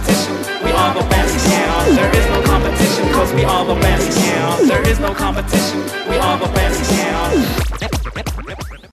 competition. We are the best, yeah. There is no competition, cause we are the best, yeah. There is no competition. We are the best, yeah.